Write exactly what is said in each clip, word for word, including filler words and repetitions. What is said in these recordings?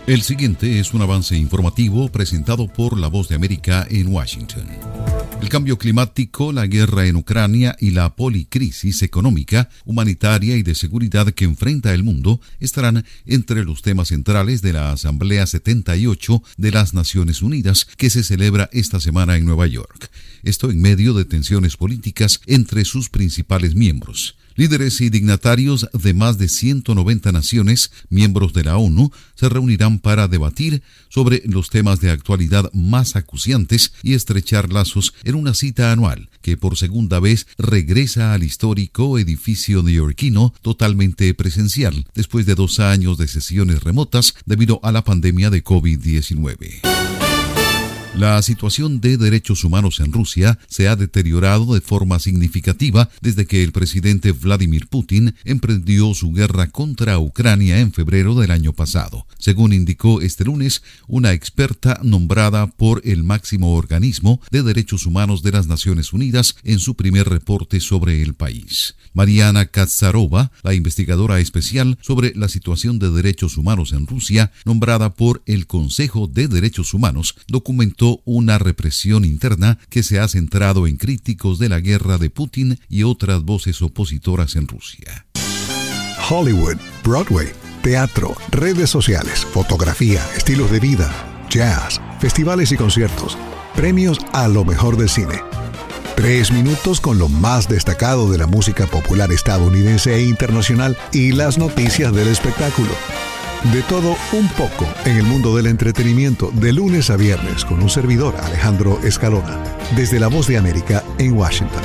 El siguiente es un avance informativo presentado por La Voz de América en Washington. El cambio climático, la guerra en Ucrania y la policrisis económica, humanitaria y de seguridad que enfrenta el mundo estarán entre los temas centrales de la Asamblea setenta y ocho de las Naciones Unidas que se celebra esta semana en Nueva York. Esto en medio de tensiones políticas entre sus principales miembros. Líderes y dignatarios de más de ciento noventa naciones, miembros de la ONU, se reunirán para debatir sobre los temas de actualidad más acuciantes y estrechar lazos en una cita anual que por segunda vez regresa al histórico edificio neoyorquino totalmente presencial después de dos años de sesiones remotas debido a la pandemia de COVID diecinueve. La situación de derechos humanos en Rusia se ha deteriorado de forma significativa desde que el presidente Vladimir Putin emprendió su guerra contra Ucrania en febrero del año pasado, según indicó este lunes una experta nombrada por el máximo organismo de derechos humanos de las Naciones Unidas en su primer reporte sobre el país. Mariana Katsarova, la investigadora especial sobre la situación de derechos humanos en Rusia, nombrada por el Consejo de Derechos Humanos, documentó una represión interna que se ha centrado en críticos de la guerra de Putin y otras voces opositoras en Rusia. Hollywood, Broadway, teatro, redes sociales, fotografía, estilos de vida, jazz, festivales y conciertos, premios a lo mejor del cine. Tres minutos con lo más destacado de la música popular estadounidense e internacional y las noticias del espectáculo. De todo un poco en el mundo del entretenimiento de lunes a viernes con un servidor, Alejandro Escalona, desde La Voz de América en Washington.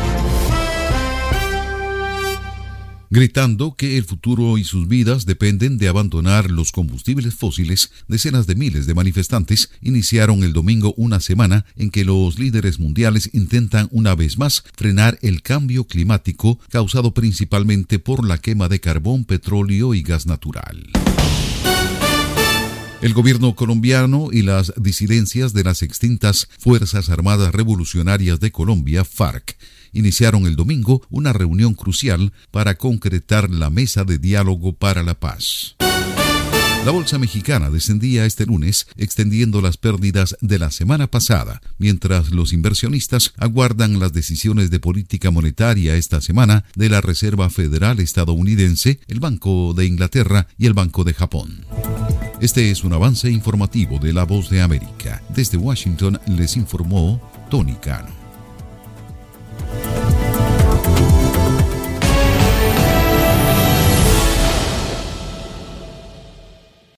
Gritando que el futuro y sus vidas dependen de abandonar los combustibles fósiles, decenas de miles de manifestantes iniciaron el domingo una semana en que los líderes mundiales intentan una vez más frenar el cambio climático causado principalmente por la quema de carbón, petróleo y gas natural. El gobierno colombiano y las disidencias de las extintas Fuerzas Armadas Revolucionarias de Colombia, FARC, iniciaron el domingo una reunión crucial para concretar la mesa de diálogo para la paz. La bolsa mexicana descendía este lunes, extendiendo las pérdidas de la semana pasada, mientras los inversionistas aguardan las decisiones de política monetaria esta semana de la Reserva Federal estadounidense, el Banco de Inglaterra y el Banco de Japón. Este es un avance informativo de La Voz de América. Desde Washington les informó Tony Cano.